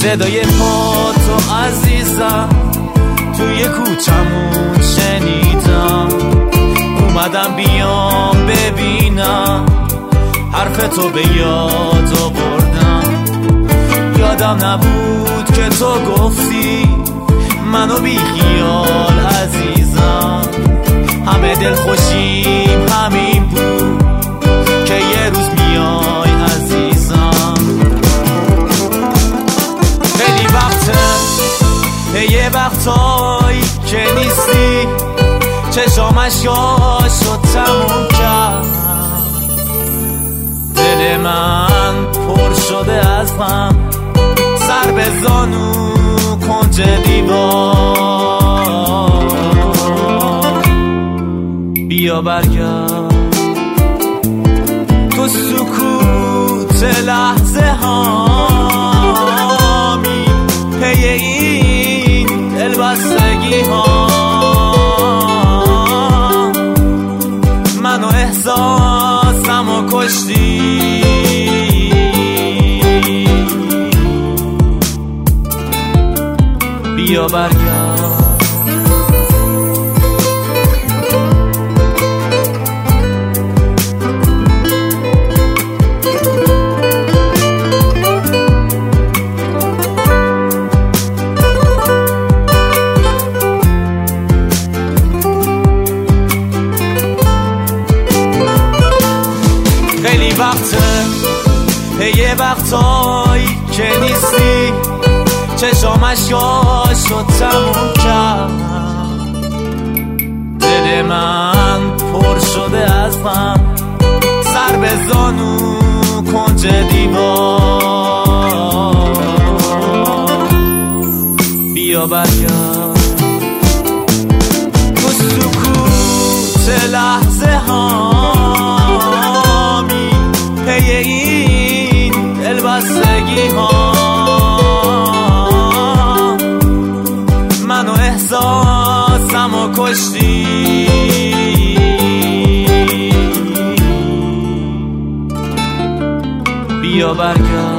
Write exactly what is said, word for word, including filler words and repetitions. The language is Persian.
صدای پا تو عزیزم توی کوچمون شنیدم، اومدم بیام ببینم، حرف تو به یاد آوردم. یادم نبود که تو گفتی منو بی خیال عزیزم، همه دل خوشیم همین بود که یه روز میای عزیزم. خیلی وقته یه وقتایی که نیستی، چشام اشکاشو تموم کرد، دل من پر شده از غم، سر به زانو کنج دیوار. بیا برگرد تو سکوت لحظه هامی، پی این دلبستگی ها منو احساسم و کشتی. بیا برگرد خیلی وقته یه وقتایی که نیستی، چشام اشکاشو تموم کرد، دل من پر شده از غم، سر به زانو کنج دیوار. بیا برگرد تو سکوت لحظه هامی، پی این دلبستگی ها منو احساسم و کشتی. بیا برگرد